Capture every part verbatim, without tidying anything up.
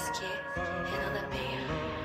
Whisky, Renan da Penha.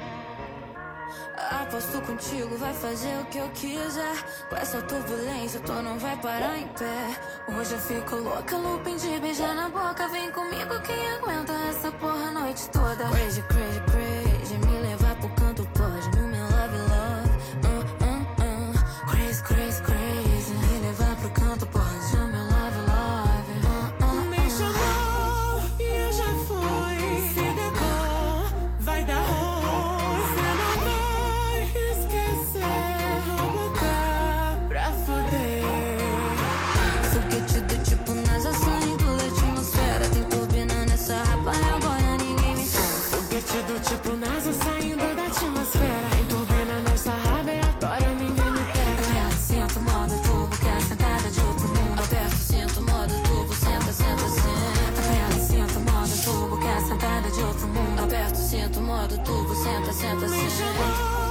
Aposto contigo, vai fazer o que eu quiser. Com essa turbulência, tu não vai parar em pé. Hoje eu fico louca, looping de beijar na boca. Vem comigo, quem aguenta essa porra a noite toda. Crazy, crazy, crazy, me levar pro canto pode. No meu love, love, uh, uh, uh. Crazy, crazy, crazy, me levar pro canto pode. No meu love, love, uh, uh, uh. Me chamou e eu já fui. Se decor, vai dar ruim. Cê não vai esquecer. Vou botar pra foder. Foguete do tipo NASA saindo da atmosfera. Tem turbina nessa rapa e agora ninguém me espera. Foguete do tipo NASA saindo da atmosfera. Tem turbina nessa raba e agora ninguém me pega. Aperta, sinto modo turbo, quer sentada de outro mundo. Aperta, sinto modo turbo, senta, senta, senta. Aperta, sinto modo turbo, quer sentada de outro mundo. Aperta, sinto modo turbo, senta, senta, Me senta. chamou